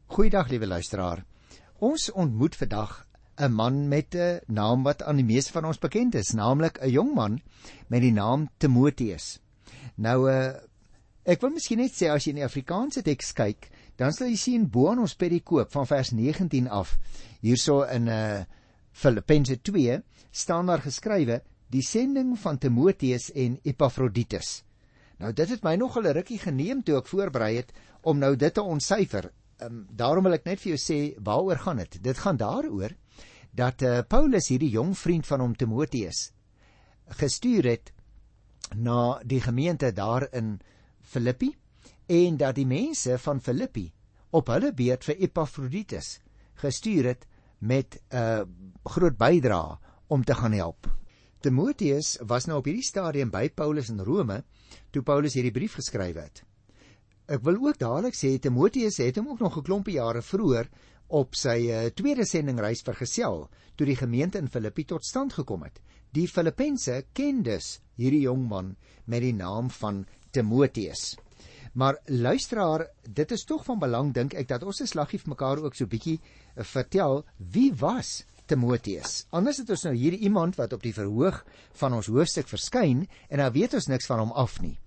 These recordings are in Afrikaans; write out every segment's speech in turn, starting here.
Goeiedag, liewe luisteraar. Ons ontmoet vandag 'n man met 'n naam wat aan die meeste van ons bekend is, naamlik 'n jong man met die naam Timoteus. Nou, ek wil miskien net sê, as jy in die Afrikaanse teks kyk, dan sal jy sien bo aan ons perikoop van vers 19 af, hierso in Filippense 2, staan daar geskrywe, die sending van Timoteus en Epaphroditus. Nou, dit het my nogal 'n rukkie geneem toe ek voorberei het, om nou dit te ontsyfer. Daarom wil ek net vir jou sê, waaroor gaan dit? Dit gaan daaroor, dat Paulus hierdie jong vriend van hom, Timoteus, gestuur het na die gemeente daar in Filippi, en dat die mense van Filippi op hulle beurt vir Epaphroditus gestuur het met 'n groot bydrae om te gaan help. Timoteus was nou op hierdie stadium by Paulus in Rome, toe Paulus hierdie brief geskryf het. Ek wil ook dadelik sê, Timoteus het hom ook nog 'n klompie jare vroeër op sy tweede sendingreis vergesel, toe die gemeente in Filippi tot stand gekom het. Die Filippense ken dus hierdie jong man met die naam van Timoteus. Maar luisteraar, dit is tog van belang, dink ek, dat ons 'n slaggie vir mekaar ook so bietjie vertel, wie was Timoteus? Anders het ons nou hier iemand wat op die verhoog van ons hoofstuk verskyn, en dan weet ons niks van hom af nie.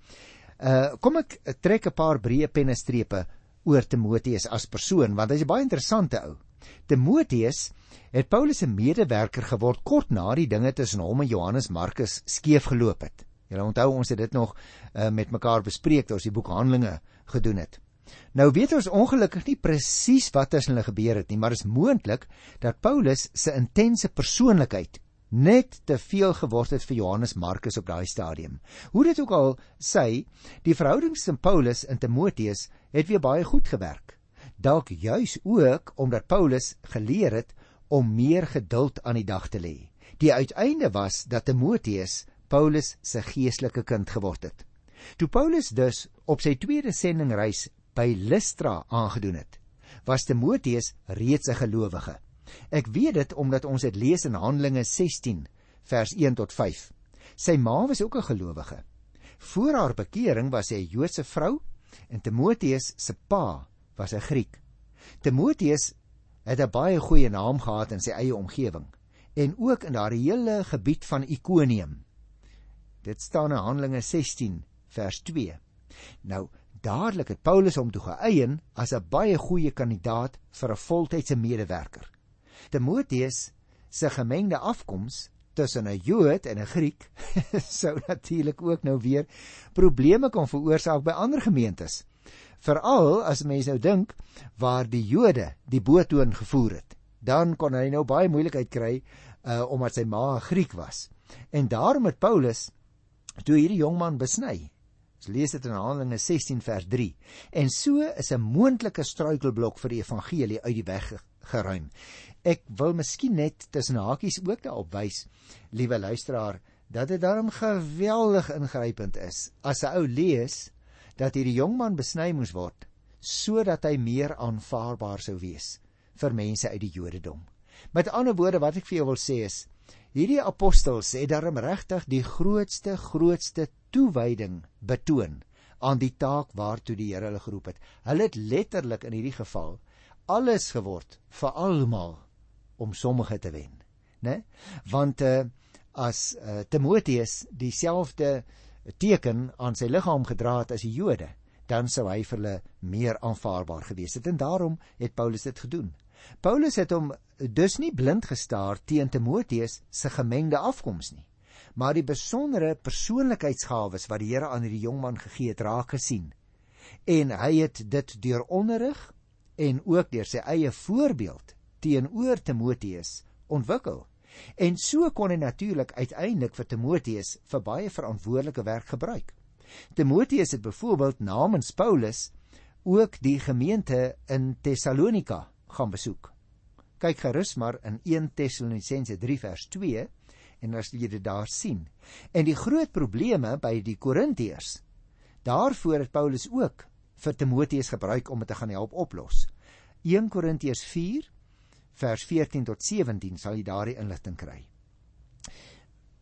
Kom ek trek 'n paar breë pennestrepe oor Timoteus as persoon, want hy is 'n baie interessante ou. Timoteus het Paulus se medewerker geword kort na die dinge tussen hom en Johannes Markus skeef geloop het. Julle onthou, ons het dit nog met mekaar bespreek toe ons die boek Handelinge gedoen het. Nou weet ons ongelukkig nie presies wat tussen hulle gebeur het nie, maar is moontlik dat Paulus se intense persoonlikheid net te veel geword het vir Johannes Markus op daai stadium. Hoe dit ook al sy, die verhoudings tussen Paulus en Timoteus het weer baie goed gewerk. Dalk juis ook omdat Paulus geleer het om meer geduld aan die dag te lê. Die uiteinde was dat Timoteus Paulus se geestelike kind geword het. Toe Paulus dus op sy tweede sendingreis by Lystra aangedoen het, was Timoteus reeds 'n gelowige. Ek weet dit omdat ons dit lees in Handelinge 16 vers 1 tot 5. Sy ma was ook 'n gelowige. Voor haar bekering was sy 'n Joodse vrou en Timoteus se pa was 'n Griek. Timoteus het 'n baie goeie naam gehad in sy eie omgewing en ook in daardie hele gebied van Ikonium. Dit staan in Handelinge 16 vers 2. Nou, dadelik het Paulus hom toe geëien as 'n baie goeie kandidaat vir 'n voltydse medewerker. Timoteus se gemengde afkoms tussen 'n Jood en 'n Griek sou natuurlik ook nou weer probleme kan veroorsaak by ander gemeentes. Veral as mense nou dink waar die Jode die boetoon gevoer het, dan kon hy nou baie moeilikheid kry omdat sy ma 'n Griek was. En daarom het Paulus toe hierdie jongman besny. Ons lees dit in Handelinge 16 vers 3. En so is 'n moontlike struikelblok vir die evangelie uit die weg geruim. Ek wil miskien net tussen hakies ook daarop wys, liewe luisteraar, dat dit daarom geweldig ingrypend is as 'n ou lees dat hierdie jongman besny moes word, sodat hy meer aanvaarbaar sou wees vir mense uit die Jodendom. Met ander woorde, wat ek vir jou wil sê is, hierdie apostels het daarom regtig die grootste toewyding betoon aan die taak waartoe die Here hulle geroep het. Hulle het letterlik in hierdie geval alles geword vir almal om sommige te wen, né? Want as Timoteus dieselfde teken aan sy liggaam gedra het as die Jode, dan sou hy vir hulle meer aanvaarbaar gewees het, en daarom het Paulus dit gedoen. Paulus het hom dus nie blind gestaar teen Timoteus se gemengde afkoms nie, maar die besondere persoonlikheidsgawes wat die Here aan hierdie jongman gegee het, raak gesien. En hy het dit deur onderrig en ook deur sy eie voorbeeld teenoor Timoteus ontwikkel. En so kon hy natuurlik uiteindelik vir Timoteus vir baie verantwoordelike werk gebruik. Timoteus het byvoorbeeld namens Paulus ook die gemeente in Thessalonika gaan besoek. Kyk gerus maar in 1 Tessalonisense 3 vers 2 en as jy dit daar sien. En die groot probleme by die Korintiërs, daarvoor het Paulus ook vir Timoteus gebruik om dit te gaan help oplos. 1 Korintiërs 4 vers 14 tot 17 sal jy daardie inligting kry.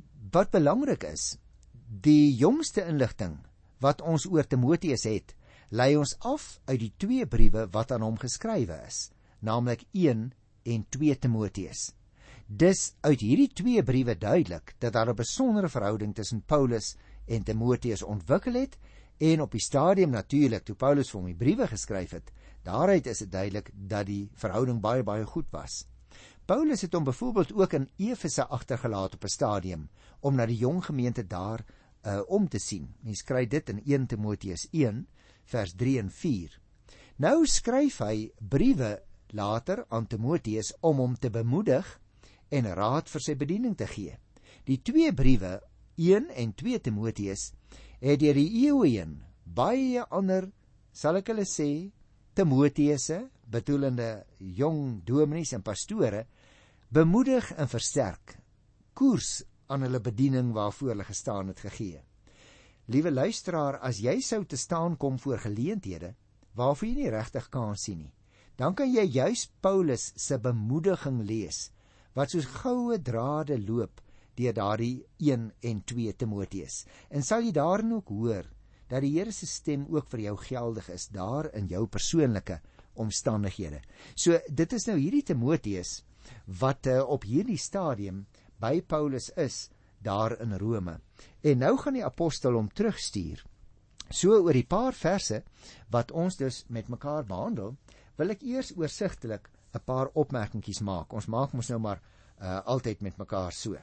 Wat belangrik is, die jongste inligting wat ons oor Timoteus het, lei ons af uit die 2 briewe wat aan hom geskrywe is, naamlik 1 en 2 Timoteus. Dis uit hierdie 2 briewe duidelik dat daar 'n besondere verhouding tussen Paulus en Timoteus ontwikkel het, en op die stadium natuurlik, toe Paulus vir hom die briewe geskryf het, daaruit is dit duidelik dat die verhouding baie, baie goed was. Paulus het hom byvoorbeeld ook in Efese agtergelaat op 'n stadium, om na die jong gemeente daar om te sien. Mens kry dit in 1 Timoteus 1, vers 3 en 4. Nou skryf hy briewe later aan Timoteus om hom te bemoedig en raad vir sy bediening te gee. Die 2 briewe, 1 en 2 Timoteus, het deur die eeue heen baie ander, sal ek hulle sê, Timoteusse, bedoelende jong dominees en pastore, bemoedig en versterk, koers aan hulle bediening waarvoor hulle gestaan het gegee. Liewe luisteraar, as jy sou te staan kom voor geleenthede waarvoor jy nie regtig kans sien nie, dan kan jy juis Paulus se bemoediging lees, wat soos goue drade loop deur daardie 1 en 2 Timoteus. En sal jy daarin ook hoor dat die Here se stem ook vir jou geldig is, daar in jou persoonlike omstandighede. So, dit is nou hierdie Timoteus, wat op hierdie stadium by Paulus is, daar in Rome. En nou gaan die apostel hom terugstuur. So oor die paar verse, wat ons dus met mekaar behandel, wil ek eers oorsigtelik 'n paar opmerkingies maak. Ons maak mos nou maar altyd met mekaar so.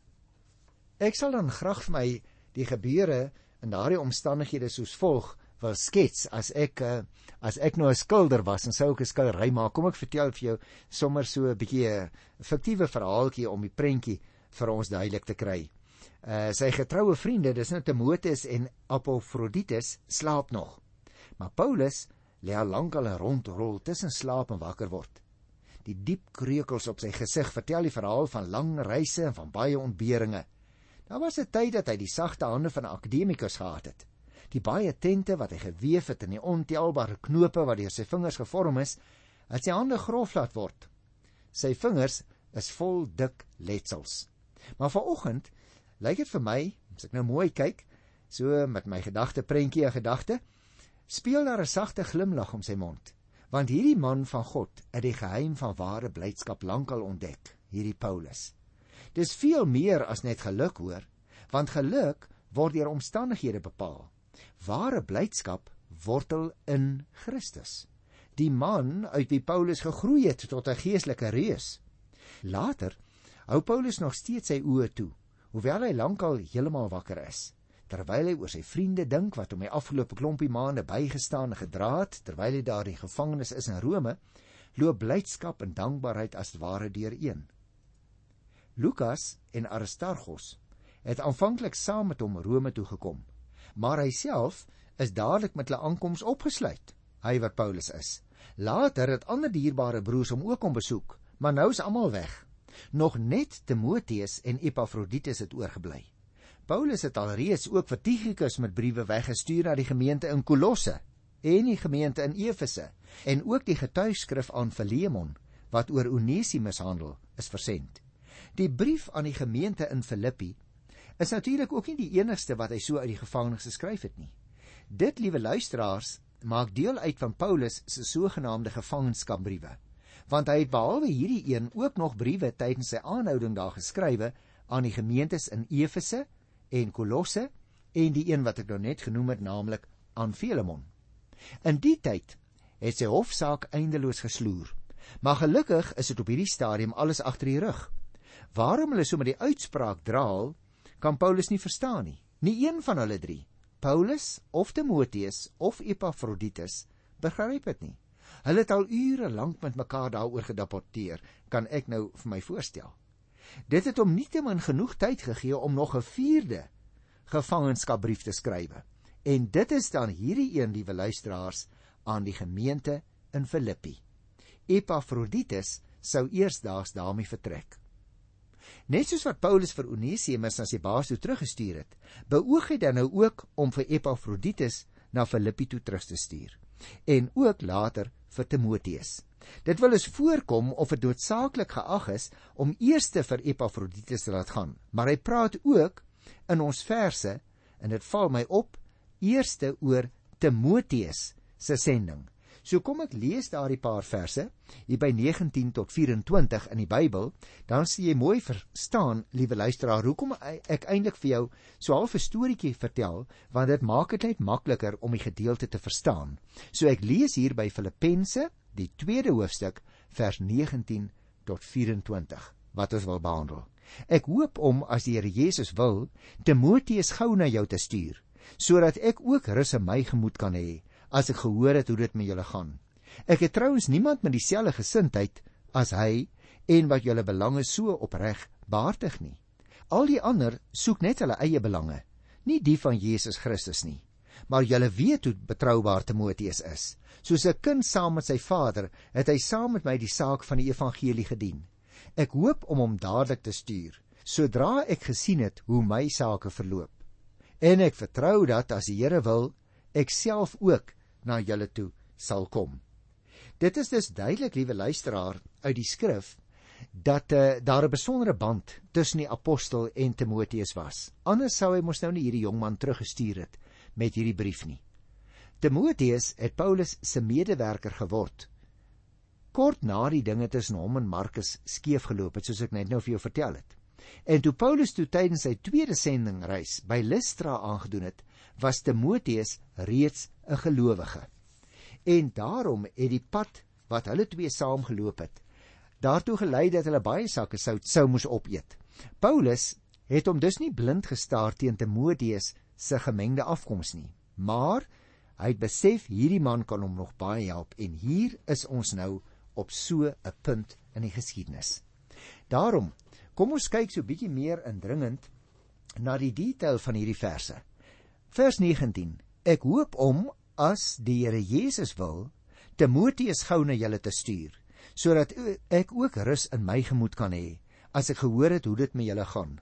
Ek sal dan graag vir my die gebeure in daardie omstandighede soos volg wil skets, as ek nou 'n skilder was en sou ek 'n skildery maak. Kom ek vertel vir jou sommer so 'n bietjie 'n fiktiewe verhaaltjie om die prentjie vir ons duidelik te kry. Sy getroue vriende, dis nou Timoteus en Epafroditus, slaap nog. Maar Paulus lê al lankal rondrol tussen slaap en wakker word. Die diep kreukels op sy gesig vertel die verhaal van lang reise en van baie ontberinge. Daar was 'n tyd dat hy die sagte hande van 'n akademikus gehad het. Die baie tente wat hy geweef het en die ontelbare knope wat deur sy vingers gevorm is, het sy hande grof laat word. Sy vingers is vol dik letsels. Maar vanoggend lyk dit vir my, as ek nou mooi kyk, so met my prentjie 'n gedagte, speel daar 'n sagte glimlag om sy mond, want hierdie man van God het die geheim van ware blydskap lankal ontdek, hierdie Paulus. Dis veel meer as net geluk, hoor, want geluk word deur omstandighede bepaal. Ware blydskap wortel in Christus, die man uit wie Paulus gegroei het tot 'n geestelike reus. Later hou Paulus nog steeds sy oë toe, hoewel hy lankal heeltemal wakker is. Terwyl hy oor sy vriende dink wat hom die afgelope klompie maande bygestaan en gedra het, terwyl hy daar in gevangenis is in Rome, loop blydskap en dankbaarheid as ware deureen. Lukas en Aristarchus het aanvanklik saam met hom Rome toe gekom, maar hy self is dadelik met hulle aankoms opgesluit, hy wat Paulus is. Later het ander dierbare broers hom ook kom besoek, maar nou is almal weg. Nog net Timoteus en Epafroditus het oorgebly. Paulus het alreeds ook vir Tychicus met briewe weggestuur na die gemeente in Kolosse en die gemeente in Efese, en ook die getuigskrif aan Philemon, wat oor Onesimus handel, is versend. Die brief aan die gemeente in Filippi is natuurlik ook nie die enigste wat hy so uit die gevangenis geskryf het nie. Dit, liewe luisteraars, maak deel uit van Paulus se sogenaamde gevangenskapbriewe, want hy het behalwe hierdie een ook nog briewe tydens sy aanhouding daar geskrywe aan die gemeentes in Efese en Kolosse en die een wat ek nou net genoem het, naamlik aan Philemon. In die tyd het sy hofsaak eindeloos gesloer, maar gelukkig is dit op hierdie stadium alles agter die rug. Waarom hulle so met die uitspraak draal, kan Paulus nie verstaan nie. Nie een van hulle drie, Paulus of Timoteus of Epafroditus, begryp dit nie. Hulle het al ure lank met mekaar daaroor gedebatteer, kan ek nou vir my voorstel. Dit het hom nietemin genoeg tyd gegee om nog 'n 4de gevangenskapbrief te skrywe. En dit is dan hierdie een, liewe luisteraars, aan die gemeente in Filippi. Epafroditus sou eersdaags daarmee vertrek. Net soos wat Paulus vir Onesimus na sy baas toe teruggestuur het, beoog hy dan nou ook om vir Epafroditus na Filippi toe terug te stuur. En ook later vir Timoteus. Dit wil dus voorkom of het noodsaaklik geag is om eers vir Epafroditus te laat gaan, maar hy praat ook in ons verse, en dit val my op, eerste oor Timoteus, se sending. So kom ek lees daardie paar verse, hier by 19 tot 24 in die Bybel, dan sal jy mooi verstaan, liewe luisteraar, hoekom ek eintlik vir jou so half 'n storieetjie vertel, want dit maak dit net makliker om die gedeelte te verstaan. So ek lees hier by Filippense, die 2de hoofstuk, vers 19 tot 24, wat ons wil behandel. Ek hoop om, as die Here Jesus wil, Timoteus gou na jou te stuur, sodat ek ook rus in my gemoed kan hê, as ek gehoor het hoe dit met julle gaan. Ek het trouens niemand met dieselfde gesindheid as hy, en wat julle belange so opreg behartig nie. Al die ander soek net hulle eie belange, nie die van Jesus Christus nie. Maar julle weet hoe betroubaar Timoteus is. Soos 'n kind saam met sy vader, het hy saam met my die saak van die evangelie gedien. Ek hoop om hom dadelik te stuur, sodra ek gesien het hoe my sake verloop. En ek vertrou dat, as die Here wil, ek self ook na julle toe sal kom. Dit is dus duidelik, liewe luisteraar, uit die skrif, dat daar 'n besondere band tussen die apostel en Timoteus was. Anders sou hy mos nou nie hierdie jongman teruggestuur het met hierdie brief nie. Timoteus het Paulus se medewerker geword, kort na die dinge tussen hom en Markus skeef geloop het, soos ek net nou vir jou vertel het. En toe Paulus tydens sy tweede sendingreis by Lystra aangedoen het, was Timoteus reeds 'n gelowige. En daarom het die pad wat hulle twee saam geloop het, daartoe gelei dat hulle baie sakke sout sou moes opeet. Paulus het hom dus nie blind gestaar teen Timoteus se gemengde afkoms nie, maar hy het besef hierdie man kan hom nog baie help, en hier is ons nou op so 'n punt in die geskiedenis. Daarom, kom ons kyk so bietjie meer indringend na die detail van hierdie verse. Vers 19, ek hoop om, as die Here Jesus wil, Timoteus gou na julle te stuur, sodat ek ook rus in my gemoed kan hê, as ek gehoor het hoe dit met julle gaan.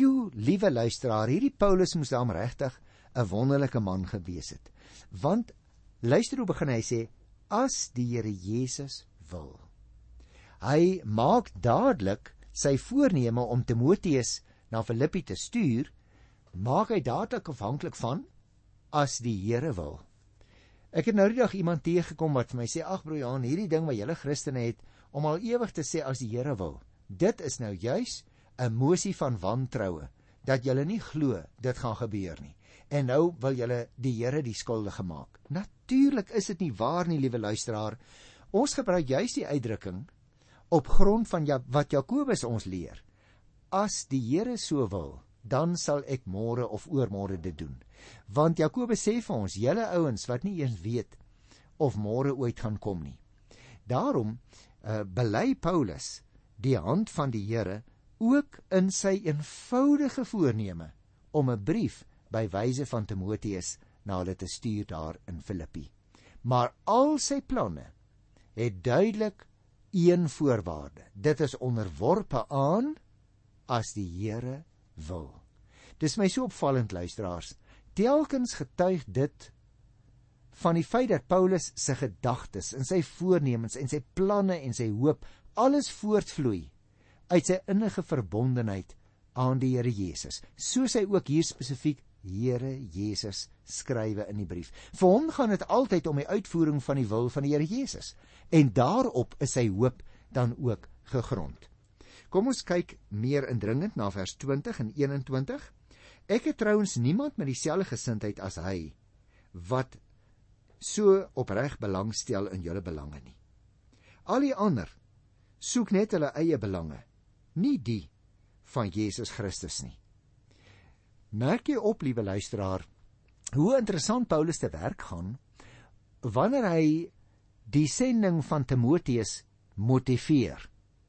Liewe luisteraar, hierdie Paulus moes dan regtig 'n wonderlike man gewees het. Want, luister hoe begin hy sê, as die Here Jesus wil. Hy maak dadelik sy voorneme om Timoteus na Filippi te stuur, maak hy dadelik afhanklik van, as die Here wil. Ek het nou die dag iemand teëgekom wat vir my sê, ag broer Johan, hierdie ding wat julle Christene het, om al ewig te sê, as die Here wil, dit is nou juis 'n mosie van wantroue, dat julle nie glo, dit gaan gebeur nie. En nou wil julle die Here die skuldige maak. Natuurlik is dit nie waar nie, liewe luisteraar. Ons gebruik juis die uitdrukking, op grond van wat Jakobus ons leer. As die Here so wil, dan sal ek môre of oormôre dit doen. Want Jakobus sê vir ons, julle ouens wat nie eens weet of môre ooit gaan kom nie. Daarom bely Paulus die hand van die Here ook in sy eenvoudige voorneme om 'n brief by wyse van Timoteus na hulle te stuur daar in Filippi. Maar al sy planne het duidelik een voorwaarde. Dit is onderworpe aan, as die Here wil. Dis my so opvallend, luisteraars. Telkens getuig dit van die feit dat Paulus se gedagtes en sy voornemens en sy planne en sy hoop alles voortvloei uit sy innige verbondenheid aan die Here Jesus. Soos hy ook hier spesifiek Here Jesus skrywe in die brief. Vir hom gaan dit altyd om die uitvoering van die wil van die Here Jesus. En daarop is sy hoop dan ook gegrond. Kom ons kyk meer indringend na vers 20 en 21. Ek het trouens niemand met dieselfde gesindheid as hy, wat so opreg belang stel in julle belange nie. Al die ander soek net hulle eie belange, nie die van Jesus Christus nie. Merk jy op, liewe luisteraar, hoe interessant Paulus te werk gaan, wanneer hy die sending van Timoteus motiveer.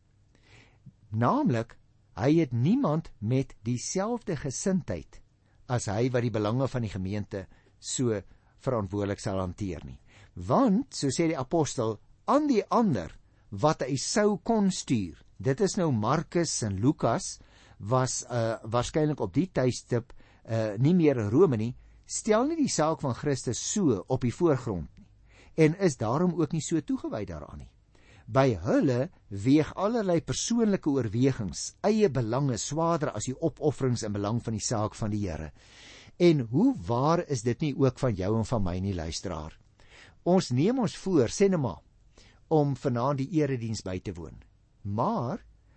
Naamlik, hy het niemand met dieselfde gesindheid as hy wat die belange van die gemeente so verantwoordelik sal hanteer nie. Want, so sê die apostel, aan die ander wat hy sou kon stuur, dit is nou Markus en Lukas, was waarskynlik op die tydstip nie meer in Rome nie, stel nie die saak van Christus so op die voorgrond nie, en is daarom ook nie so toegewy daaraan nie. By hulle weeg allerlei persoonlike oorwegings, eie belange swaarder as die opofferings in belang van die saak van die Here. En hoe waar is dit nie ook van jou en van my nie, luisteraar? Ons neem ons voor, sê nou maar, om vanaand die erediens by te woon. Maar,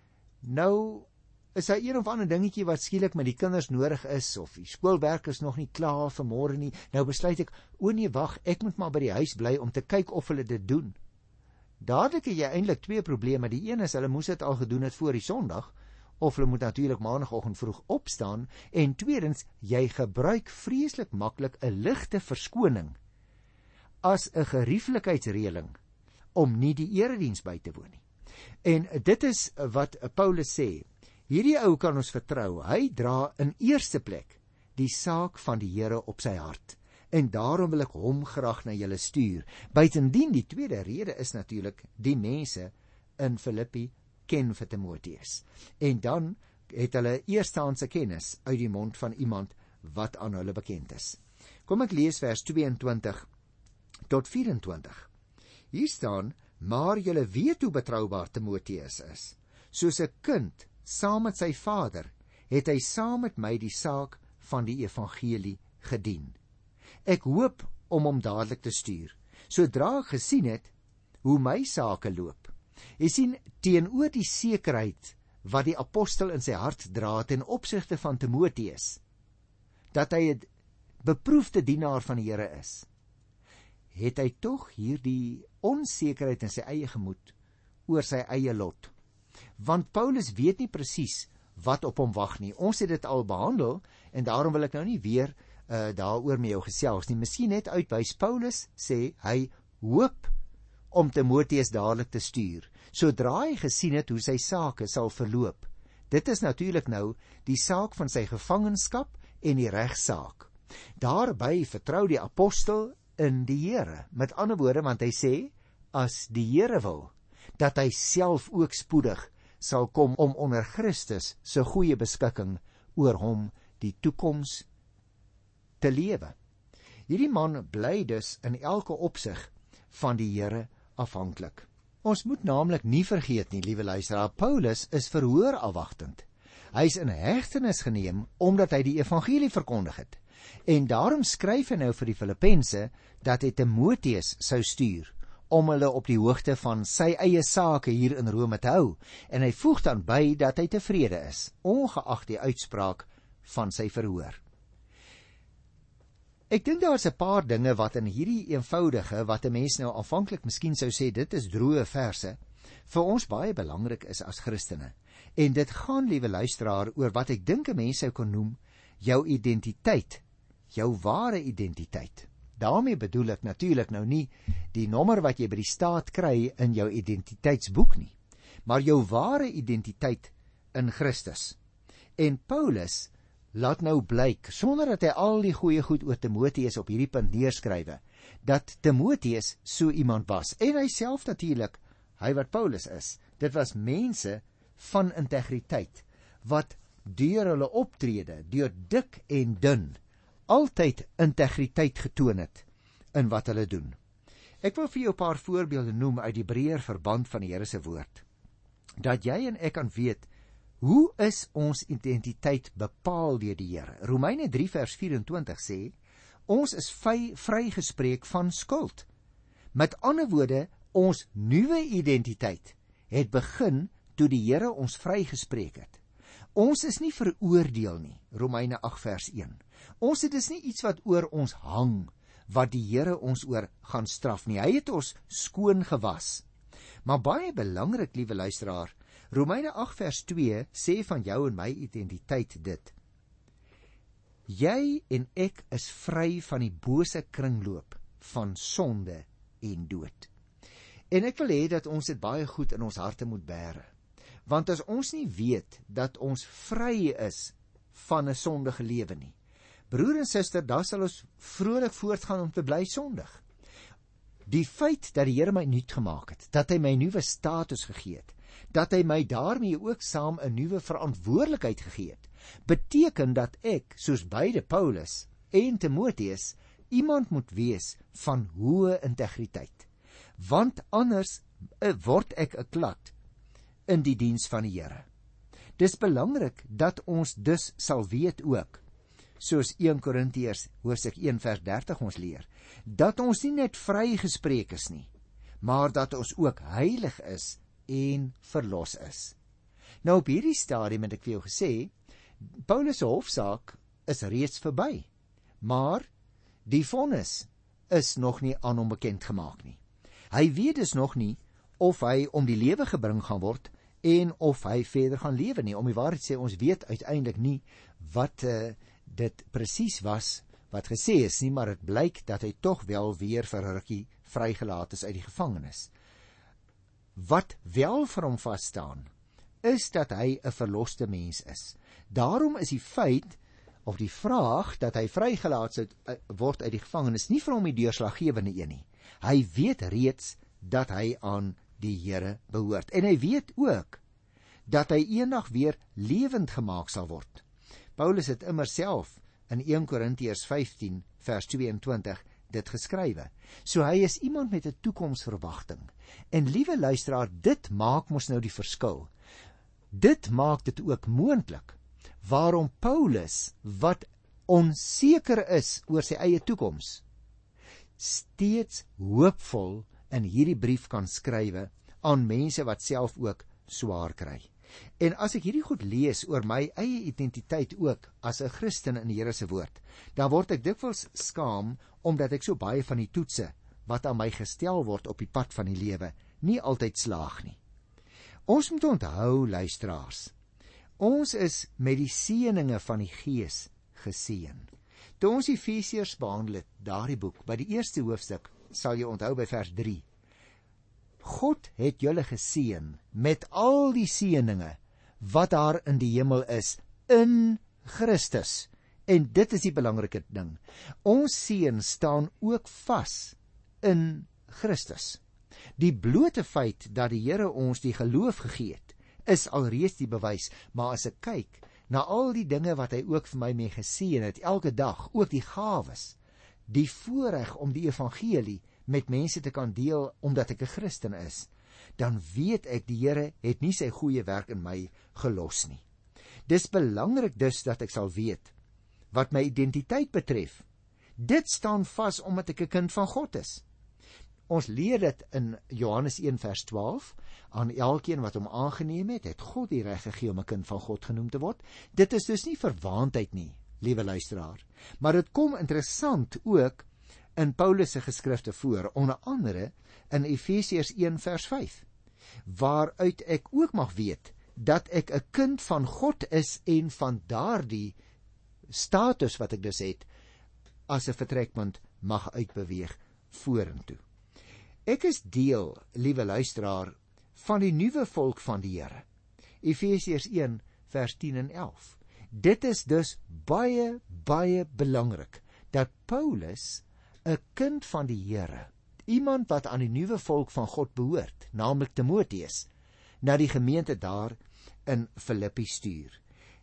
nou is daar een of ander dingetjie wat skielik met die kinders nodig is, of die skoolwerk is nog nie klaar vir môre nie. Nou besluit ek, o nee, wag, ek moet maar by die huis bly om te kyk of hulle dit doen. Dadelik het jy eintlik twee probleme. Die een is, hulle moes dit al gedoen het voor die Sondag, of hulle moet natuurlik maandagoggend vroeg opstaan, en tweedens, jy gebruik vreeslik maklik 'n ligte verskoning as 'n gerieflikheidsreëling om nie die erediens by te woon nie. En dit is wat Paulus sê, hierdie ou kan ons vertrou, hy dra in eerste plek die saak van die Here op sy hart, en daarom wil ek hom graag na julle stuur. Buitendien, die tweede rede is natuurlik, die mense in Filippi ken vir Timoteus, en dan het hulle eerstehandse kennis uit die mond van iemand wat aan hulle bekend is. Kom ek lees vers 22 tot 24. Hier staan, maar julle weet hoe betroubaar Timoteus is. Soos 'n kind saam met sy vader, het hy saam met my die saak van die evangelie gedien. Ek hoop om hom dadelik te stuur, sodra ek gesien het hoe my sake loop. Jy sien, teenoor die sekerheid wat die apostel in sy hart dra ten opsigte van Timoteus, dat hy 'n beproefde dienaar van die Here is, het hy tog hierdie onsekerheid in sy eie gemoed oor sy eie lot. Want Paulus weet nie presies wat op hom wag nie. Ons het dit al behandel, en daarom wil ek nou nie weer daaroor met jou gesels nie. Miskien net uitwys, Paulus sê, hy hoop om Timoteus dadelik te stuur, sodra hy gesien het hoe sy sake sal verloop. Dit is natuurlik nou die saak van sy gevangenskap en die regsaak. Daarby vertrou die apostel in die Here. Met ander woorde, want hy sê, as die Here wil, dat hy self ook spoedig sal kom om onder Christus se goeie beskikking oor hom die toekoms te lewe. Hierdie man bly dus in elke opsig van die Here afhanklik. Ons moet naamlik nie vergeet nie, liewe luisteraar, Paulus is verhoorafwagtend. Hy is in hegtenis geneem omdat hy die evangelie verkondig het. En daarom skryf hy nou vir die Filippense dat hy Timoteus sou stuur om hulle op die hoogte van sy eie sake hier in Rome te hou. En hy voeg dan by dat hy tevrede is, ongeag die uitspraak van sy verhoor. Ek dink daar is 'n paar dinge wat in hierdie eenvoudige, wat 'n mens nou aanvanklik miskien sou sê, dit is droë verse, vir ons baie belangrik is as Christene. En dit gaan, liewe luisteraar, oor wat ek dink 'n mens sou kon noem, jou identiteit, jou ware identiteit. Daarmee bedoel ek natuurlik nou nie die nommer wat jy by die staat kry in jou identiteitsboek nie, maar jou ware identiteit in Christus. En Paulus laat nou blyk, sonder dat hy al die goeie goed oor Timoteus op hierdie punt neerskrywe, dat Timoteus so iemand was. En hy self natuurlik, hy wat Paulus is, dit was mense van integriteit, wat deur hulle optrede, deur dik en dun, altyd integriteit getoon het in wat hulle doen. Ek wil vir jou 'n paar voorbeelde noem uit die breër verband van die Here se woord, dat jy en ek kan weet, hoe is ons identiteit bepaal deur die Here? Romeine 3 vers 24 sê, ons is vrygespreek van skuld. Met ander woorde, ons nuwe identiteit het begin toe die Here ons vrygespreek het. Ons is nie veroordeel nie, Romeine 8 vers 1. Ons het is nie iets wat oor ons hang, wat die Here ons oor gaan straf nie. Hy het ons skoon gewas. Maar baie belangrik, liewe luisteraar, Romeine 8 vers 2 sê van jou en my identiteit dit. Jy en ek is vry van die bose kringloop van sonde en dood. En ek wil hê dat ons dit baie goed in ons harte moet bære. Want as ons nie weet dat ons vry is van 'n sondige lewe nie, broer en suster, dan sal ons vrolik voortgaan om te bly sondig. Die feit dat die Here my nuut gemaak het, dat hy my nuwe status gegee het, dat hy my daarmee ook saam 'n nuwe verantwoordelikheid gegee het, beteken dat ek, soos beide Paulus en Timoteus, iemand moet wees van hoë integriteit. Want anders word ek 'n klad in die diens van die Here. Dis belangrik dat ons dus sal weet ook, soos 1 Korintiërs hoofstuk 1 vers 30 ons leer, dat ons nie net vrygespreek is nie, maar dat ons ook heilig is en verlos is. Nou op hierdie stadium het ek vir jou gesê, Paulus se hofsaak is reeds verby, maar die vonnis is nog nie aan hom bekend gemaak nie. Hy weet dus nog nie of hy om die lewe gebring gaan word en of hy verder gaan lewe nie. Om die waarheid sê, ons weet uiteindelik nie wat dit presies was wat gesê is nie, maar dit blyk dat hy tog wel weer vir 'n rukkie vrygelaat is uit die gevangenis. Wat wel vir hom vasstaan, is dat hy 'n verloste mens is. Daarom is die feit of die vraag dat hy vrygelaat word uit die gevangenis nie vir hom die deurslaggewende een nie. Hy weet reeds dat hy aan die Here behoort. En hy weet ook dat hy eendag weer lewend gemaak sal word. Paulus het immer self in 1 Korintiërs 15 vers 22 dit geskrywe. So hy is iemand met 'n toekomsverwagting. En liewe luisteraar, dit maak mos nou die verskil. Dit maak dit ook moontlik waarom Paulus, wat onseker is oor sy eie toekoms, steeds hoopvol in hierdie brief kan skrywe aan mense wat self ook swaar kry. En as ek hierdie goed lees oor my eie identiteit ook as 'n Christen in die Here se woord, dan word ek dikwels skaam omdat ek so baie van die toetse wat aan my gestel word op die pad van die lewe nie altyd slaag nie. Ons moet onthou, luisteraars, ons is met die seëninge van die Gees geseën. Toe ons Efesiërs behandel het, daardie boek, by die eerste hoofstuk, sal jy onthou by vers 3, God het julle geseën met al die seëninge wat daar in die hemel is, in Christus. En dit is die belangrike ding. Ons seën staan ook vas in Christus. Die blote feit dat die Here ons die geloof gegee het, is alreeds die bewys, maar as ek kyk na al die dinge wat hy ook vir my mee geseën het, elke dag, ook die gawes, die voorreg om die evangelie met mense te kan deel, omdat ek 'n Christen is, dan weet ek die Here het nie sy goeie werk in my gelos nie. Dis belangrik dus dat ek sal weet, wat my identiteit betref, dit staan vas omdat ek 'n kind van God is. Ons leer dit in Johannes 1 vers 12, aan elkeen wat hom aangeneem het, het God die reg gegee om 'n kind van God genoem te word. Dit is dus nie verwaandheid nie, liewe luisteraar, maar dit kom interessant ook in Paulus se geskrifte voor, onder andere in Efesiërs 1 vers 5, waaruit ek ook mag weet dat ek 'n kind van God is en van daardie status wat ek dus het, as 'n vertrekpunt mag uitbeweeg vorentoe. Ek is deel, liewe luisteraar, van die nuwe volk van die Here. Efesiërs 1 vers 10 en 11. Dit is dus baie, baie belangrik dat Paulus 'n kind van die Here, iemand wat aan die nuwe volk van God behoort, naamlik Timoteus, na die gemeente daar in Filippi stuur.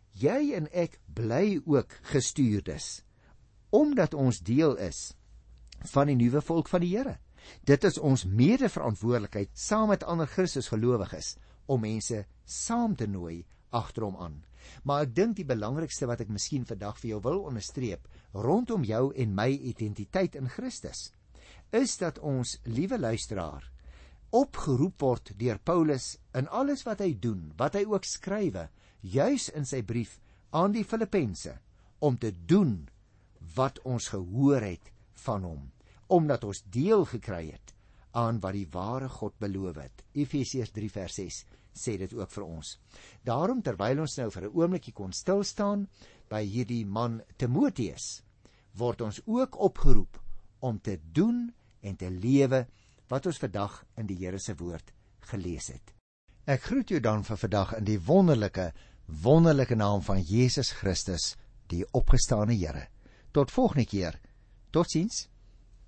Jy en ek bly ook gestuurdes, omdat ons deel is van die nuwe volk van die Here. Dit is ons medeverantwoordelikheid saam met ander Christusgelowiges om mense saam te nooi agter hom aan. Maar ek dink die belangrikste wat ek miskien vandag vir jou wil onderstreep rondom jou en my identiteit in Christus, is dat ons, liewe luisteraar, opgeroep word deur Paulus in alles wat hy doen, wat hy ook skrywe, juis in sy brief aan die Filippense, om te doen wat ons gehoor het van hom, omdat ons deel gekry het aan wat die ware God beloof het. Efesiërs 3 vers 6 sê dit ook vir ons. Daarom, terwyl ons nou vir 'n oombliekie kon stil staan by hierdie man Timoteus, word ons ook opgeroep om te doen en te lewe wat ons vandag in die Here se woord gelees het. Ek groet jou dan vir vandag in die wonderlike naam van Jesus Christus, die opgestane Here. Tot volgende keer. Totsiens.